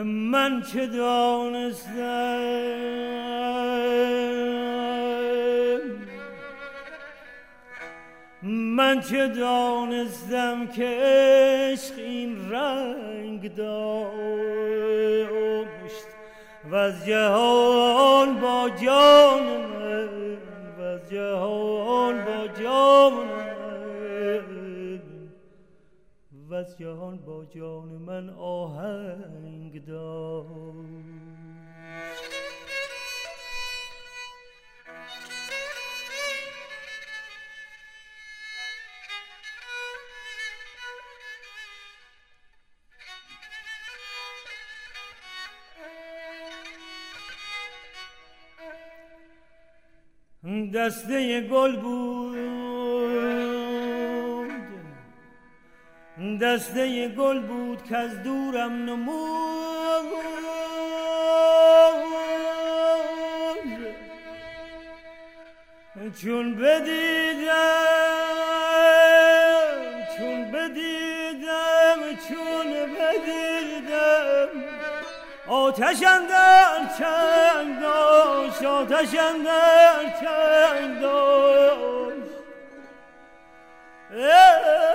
من چه دانستم که عشق این رنگ داشت وز جهان با جان من وز جهان با جان من وز جهان با جان من آهنگ داشت. دسته گل بود دسته گل بود که از دورم نمود چون بدیدم آتش اندر چنگ داشت آتش اندر چنگ داشت